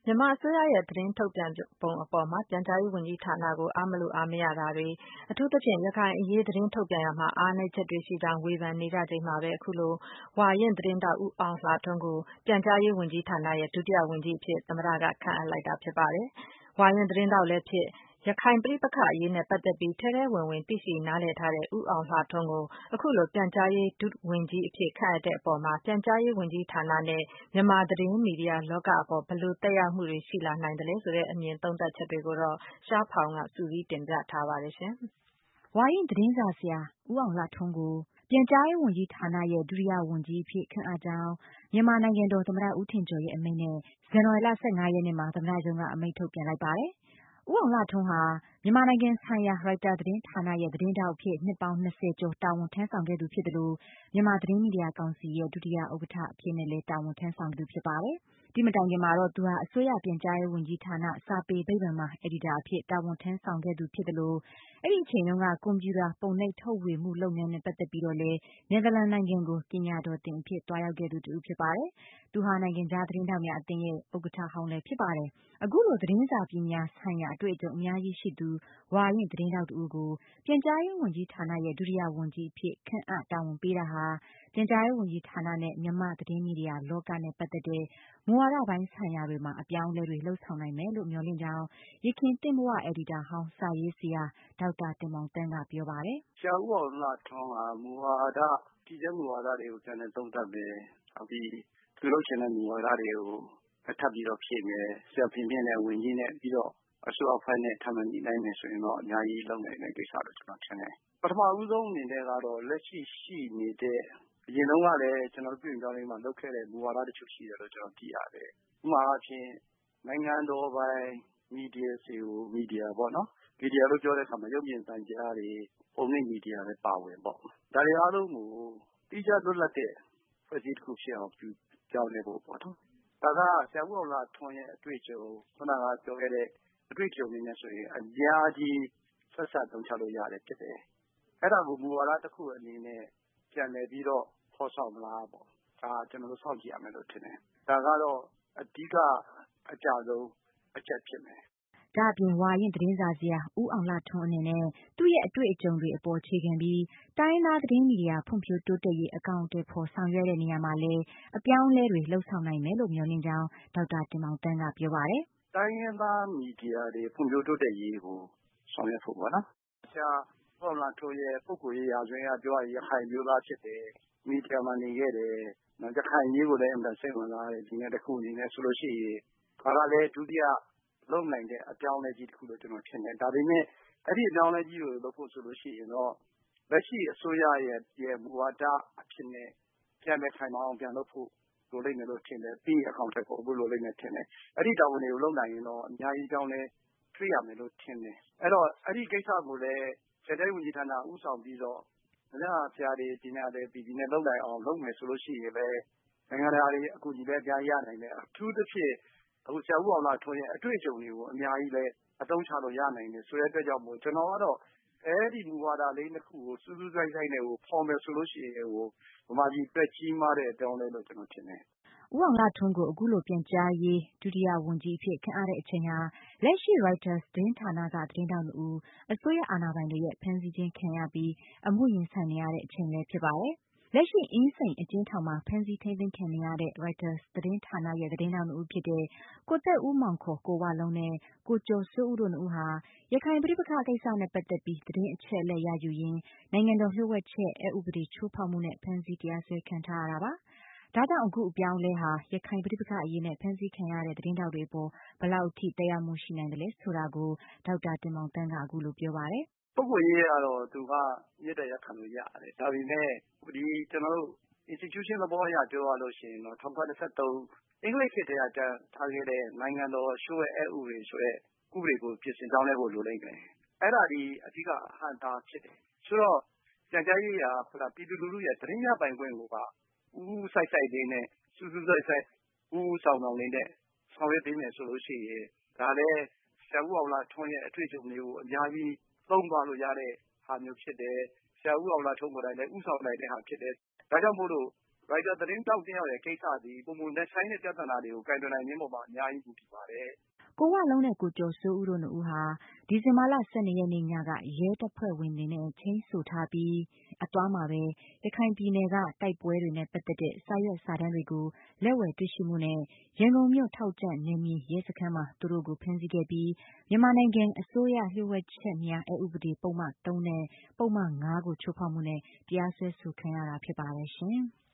မြန်မာအစိုးရရဲ့သတင်းထုတ်ပြန်ပုံအပေါ်မှာ ပြန်ကြားရေးဝန်ကြီးဌာနကို အားမလိုအားမရတာတွေ အထူးသဖြင့် ရခိုင်အရေးသတင်းထုတ်ပြန်ရာမှာ အားနည်းချက်တွေရှိကြောင်း ဝေဖန်နေကြချိန်မှာပဲ အခုလို ဝါရင့်သတင်းထောက် ဦးအောင်လှထွန်းကို ပြန်ကြားရေးဝန်ကြီးဌာနရဲ့ ဒုတိယဝန်ကြီးအဖြစ် သမ္မတက ခန့်အပ်လိုက်တာဖြစ်ပါတယ်။ ဝါရင့်သတင်းထောက်လည်းဖြစ် ရခိုင်ပဋိပက္ခအရေးနဲ့ပတ်သက်ပြီး ထဲထဲဝင်ဝင် သိရှိနားလည်ထားတဲ့ ဦးအောင်လှထွန်းကို အခုလို ပြန်ကြားရေးဒုဝန်ကြီးအဖြစ် ခန့်အပ်တဲ့အပေါ်မှာ ပြန်ကြားရေးဝန်ကြီးဌာနနဲ့ မြန်မာသတင်းမီဒီယာလောကအပေါ် ဘယ်လိုသက်ရောက်မှုတွေရှိလာနိုင်သလဲဆိုတဲ့ အမြင်သုံးသပ်ချက်တွေကို ရှားဖောင်က စုစည်းတင်ပြထားပါတယ်။ ဝါရင့်သတင်းစာဆရာ ဦးအောင်လှထွန်းကို ပြန်ကြားရေးဝန်ကြီးဌာနရဲ့ ဒုတိယဝန်ကြီးအဖြစ် ခန့်အပ်ကြောင်း မြန်မာနိုင်ငံတော်သမ္မတ ဦးထင်ကျော်ရဲ့အမိန့်နဲ့ ဇန်နဝါရီလ 15 ရက်နေ့မှာ သမ္မတရုံးက အမိန့်ထုတ်ပြန်လိုက်ပါတယ်။ ဦးအောင်လှထွန်းဟာ မြန်မာနိုင်ငံဆိုင်ရာ ရိုက်တာသတင်းဌာနရဲ့ သတင်းထောက်အဖြစ် နှစ်ပေါင်း 20 ကျော် တာဝန်ထမ်းဆောင်ခဲ့သူဖြစ်သလို မြန်မာသတင်းမီဒီယာကောင်စီရဲ့ ဒုတိယဥက္ကဋ္ဌအဖြစ်နဲ့လည်း တာဝန်ထမ်းဆောင်ခဲ့သူဖြစ်ပါတယ်။ ဒီမတိုင်ခင်မှာတော့ သူဟာ အစိုးရပြန်ကြားရေးဝန်ကြီးဌာန စာပေဗိမာန်မှာ အယ်ဒီတာအဖြစ် တာဝန်ထမ်းဆောင်ခဲ့သူဖြစ်သလို အဲဒီအချိန်တုန်းက ကွန်ပြူတာပုံနှိပ်ထုတ်ဝေမှုလုပ်ငန်းနဲ့ပတ်သက်ပြီးတော့လည်း နယ်သာလန်နိုင်ငံကို ပညာတော်သင်အဖြစ် သွားရောက်ခဲ့သူတဦးဖြစ်ပါတယ်။ သူဟာ နိုင်ငံခြားသတင်းထောက်များအသင်းရဲ့ ဥက္ကဋ္ဌဟောင်းလည်းဖြစ်ပါတယ်။ အခုလို သတင်းစာပညာဆိုင်ရာအတွေ့အကြုံအများကြီးရှိသူ ဝါရင့်သတင်းထောက်တဦးကို ပြန်ကြားရေးဝန်ကြီးဌာနရဲ့ ဒုတိယဝန်ကြီးအဖြစ် ခန့်အပ်တာဝန်ပေးတာဟာ ပြန်ကြားရေးဝန်ကြီးဌာနနဲ့ မြန်မာသတင်းမီဒီယာလောကနဲ့ပတ်သက်တဲ့ မူဝါဒပိုင်းဆိုင်ရာတွေမှာ အပြောင်းအလဲတွေလုပ်ဆောင်နိုင်မယ်လို့ မျှော်လင့်ကြောင်း ယခင် သင့်ဘဝအယ်ဒီတာဟောင်း စာရေးဆရာ ဒေါက်တာတင်မောင်သန်းကပြောပါတယ်။ ဆရာဦးအောင်လှထွန်းက မူဝါဒ တည်ဆဲမူဝါဒတွေကို ပြန်လည်သုံးသပ်မယ်။ နောက်ပြီး သူလုပ်ချင်တဲ့မူဝါဒတွေကို ထပ်ပြီးတော့ဖြည့်မယ်။ ဆရာဖေမြင့်နဲ့ ဝန်ကြီးနဲ့ပြီးတော့ အစိုးရအဖွဲ့နဲ့ ထပ်မံညှိနှိုင်းမယ်ဆိုရင်တော့ အများကြီးလုပ်နိုင်တဲ့ကိစ္စလို့ ကျနော်ထင်တယ်။ ပထမဦးဆုံးအနေနဲ့ကတော့ လက်ရှိရှိနေတဲ့ အရင်တုန်းကလည်း ကျနော်တို့ပြုပြင်ပြောင်းလဲရေးမှာလုပ်ခဲ့တဲ့မူဝါဒတချို့ရှိတယ်လို့ ကျနော်သိရတယ်။ ဥပမာအားဖြင့် နိုင်ငံတော်ပိုင်မီဒီယာတွေကို မီဒီယာပေါ့နော် မီဒီယာလို့ပြောတဲ့အခါမှာ ရုပ်မြင်သံကြားတွေ ပုံနှိပ်မီဒီယာလည်းပါဝင်ပေါ့။ ဒါတွေအားလုံးကို သီးခြားလွတ်လပ်တဲ့ အဖွဲ့အစည်းတခုဖြစ်အောင်ပြုပြောင်းလဲဖို့ပေါ့နော်။ ဒါက ဆရာဦးအောင်လှထွန်းရဲ့အတွေ့အကြုံ ခုနကပြောခဲ့တဲ့အတွေ့အကြုံတွေနဲ့ဆိုရင် အများကြီးဆက်စပ်အသုံးချလို့ရတာဖြစ်တယ်။ အဲဒါကို မူဝါဒတခုအနေနဲ့ ပြန်လည်ပြီးတော့ ဖော်ဆောင်မလားပေါ့။ ဒါကျနော်တို့စောင့်ကြည့်ရမယ်လို့ထင်တယ်။ ဒါကတော့ အဓိကအကျဆုံးအချက်ဖြစ်မယ်။ ဒါ့အပြင် ဝါရင့်သတင်းစာဆရာ ဦးအောင်လှထွန်းအနေနဲ့ သူ့ရဲ့အတွေ့အကြုံတွေအပေါ်အခြေခံပြီး တိုင်းရင်းသားသတင်းမီဒီယာဖွံ့ဖြိုးတိုးတက်ရေး အကောင်အထည်ဖော်ဆောင်ရွက်တဲ့နေရာမှာလည်း အပြောင်းအလဲတွေလုပ်ဆောင်နိုင်မယ်လို့ မျှော်လင့်ကြောင်း ဒေါက်တာတင်မောင်သန်းကပြောပါတယ်။ တိုင်းရင်းသားမီဒီယာတွေဖွံ့ဖြိုးတိုးတက်ရေးကိုဆောင်ရွက်ဖို့ပေါ့နော်။ ဆရာဦးအောင်လှထွန်းရဲ့ပုဂ္ဂိုလ်ရေးရာဇဝင်အရပြောရရင် ရခိုင်အမျိုးသားဖြစ်တယ်။ မီဒီယာမှာနေခဲ့တယ်။ ရခိုင်အရေးကိုလည်းအင်မတန်စိတ်ဝင်စားတဲ့လူငယ်တခုအနေနဲ့ဆိုလို့ရှိရင် ဒါကလည်းဒုတိယလုပ်နိုင်တဲ့အပြောင်းအလဲကြီးတခုလို့ကျနော်ထင်တယ်။ ဒါပေမဲ့ အဲဒီအပြောင်းအလဲကြီးကိုလုပ်ဖို့ဆိုလို့ရှိရင်တော့ လက်ရှိအစိုးရရဲ့မူဝါဒအဖြစ်နဲ့ ပြန်လည်ခိုင်မာအောင်ပြန်လုပ်ဖို့လိုလိမ့်မယ်လို့ထင်တယ်။ ပြီးရင်အကောင်အထည်ဖော်ဖို့လိုလိမ့်မယ်ထင်တယ်။ အဲဒီတာဝန်တွေကိုလုပ်နိုင်ရင်တော့ အများကြီးအပြောင်းအလဲတွေ့ရမယ်လို့ထင်တယ်။ အဲဒီတော့ အဲဒီကိစ္စကိုလည်း ပြန်ကြားရေးဝန်ကြီးဌာနကဦးဆောင်ပြီးတော့ သတင်းစာဆရာတွေ ပညာသည်အပြည်ပြည်နဲ့လုပ်နိုင်အောင်လုပ်မယ်ဆိုလို့ရှိရင်လည်း နိုင်ငံတကာတွေအကူအညီလည်းအများကြီးရနိုင်တယ်။ အထူးသဖြင့် အခုဆရာဦးအောင်လှထွန်းရဲ့အတွေ့အကြုံတွေကိုအများကြီးလည်းအသုံးချလို့ရနိုင်တယ်ဆိုတဲ့အတွက်ကြောင့်မို့ ကျနော်ကတော့ အဲဒီမူဝါဒလေးနှစ်ခုကိုစူးစူးစိုက်စိုက်နဲ့ဖော်မယ်ဆိုလို့ရှိရင် မြန်မာပြည်အတွက်ကြီးမားတဲ့အပြောင်းအလဲလို့ကျနော်ထင်တယ်။ဦးအောင်လှထွန်းကို အခုလိုပြန်ကြားရေးဒုတိယဝန်ကြီးအဖြစ်ခန့်အပ်တဲ့အချိန်ဟာ လက်ရှိ ရိုက်တာသတင်းဌာနက သတင်းထောက် 2 ဦး အစိုးရအာဏာပိုင်တွေရဲ့ ဖမ်းဆီးခြင်းခံရပြီး အမှုရင်ဆိုင်နေရတဲ့အချိန်လည်းဖြစ်ပါတယ်။ လက်ရှိ အင်းစိန်အကျဉ်းထောင်မှာ ဖမ်းဆီးထိန်းသိမ်းခံနေရတဲ့ ရိုက်တာသတင်းဌာနရဲ့ သတင်းထောက် 2 ဦးဖြစ်တဲ့ ကိုသက်ဦးမောင် ကိုဝလုံးနဲ့ ကိုကျော်စိုးဦးတို့ 2 ဦးဟာ ရခိုင်ပဋိပက္ခကိစ္စနဲ့ပတ်သက်ပြီး သတင်းအချက်အလက်ရယူရင်း နိုင်ငံတော်လျှို့ဝှက်ချက်အက်ဥပဒေချိုးဖောက်မှုနဲ့ ဖမ်းဆီးတရားစွဲခံထားရတာပါ။ ဒါကြောင့် အခုအပြောင်းအလဲဟာ ရခိုင်ပဋိပက္ခအရေးနဲ့ ဖမ်းဆီးခံရတဲ့သတင်းထောက်တွေအပေါ် ဘယ်လောက်အထိသက်ရောက်မှုရှိနိုင်သလဲဆိုတာကို ဒေါက်တာတင်မောင်သန်းကအခုလိုပြောပါတယ်။ ပုဂ္ဂိုလ်ရေးအရတော့သူကမေတ္တာရပ်ခံလို့ရတယ်။ ဒါပေမဲ့ ကျနော်တို့ institution သဘောအရပြောရလို့ရှိရင်တော့ ၁၉၂၃ အင်္ဂလိပ်ခေတ်ကတည်းကပြဌာန်းထားခဲ့တဲ့ နိုင်ငံတော်လျှို့ဝှက်အက်ဥပဒေဆိုတဲ့ ဥပဒေကိုပြင်ဆင်ပြောင်းလဲဖို့လိုလိမ့်မယ်။ အဲဒါသည်အဓိကအဟန့်အတားဖြစ်တယ်။ ဆိုတော့ ပြန်ကြားရေးက ပြည်သူလူထုရဲ့သတင်းရပိုင်ခွင့်ကိုပါ ဦးဦးစိုက်စိုက်လေးနဲ့ စူးစူးစိုက်စိုက် ဦးဦးဆောင်ဆောင်လေးနဲ့ ဆောင်ရွက်ပေးမယ်ဆိုလို့ရှိရင် ဒါလည်းဆရာဦးအောင်လှထွန်းရဲ့အတွေ့အကြုံတွေကိုအများကြီးသုံးသွားလို့ရတဲ့ဟာမျိုးဖြစ်တယ်။ ဆရာဦးအောင်လှထွန်းကိုယ်တိုင်လည်းဦးဆောင်နိုင်တဲ့ဟာဖြစ်တယ်။ ဒါကြောင့်မို့လို့ရိုက်တာသတင်းထောက်တယောက်ရဲ့ကိစ္စသည်ပိုမိုနက်ရှိုင်းတဲ့ပြဿနာတွေကိုကိုင်တွယ်နိုင်ခြင်းပေါ်မှာအများကြီးမူတည်ပါတယ်။ကိုဝလုံးနဲ့ကိုကျော်စိုးဦးတို့နှစ်ဦးဟာဒီဇင်ဘာလ 12 ရက်နေ့ညကရဲတပ်ဖွဲ့ဝင်တွေနဲ့ချိန်းဆိုထားပြီးအသွားမှာပဲရခိုင်ပြည်နယ်ကတိုက်ပွဲတွေနဲ့ပတ်သက်တဲ့စာရွက်စာတမ်းတွေကိုလက်ဝယ်တွေ့ရှိမှုနဲ့ရန်ကုန်မြို့ထောက်ကြန့်နယ်မြေရဲစခန်းမှာသူတို့ကိုဖမ်းဆီးခဲ့ပြီးမြန်မာနိုင်ငံအစိုးရလျှို့ဝှက်ချက်များအက်ဥပဒေပုဒ်မ 3နဲ့ပုဒ်မ 5ကိုချိုးဖောက်မှုနဲ့တရားစွဲဆိုခံရတာဖြစ်ပါတယ်ရှင်။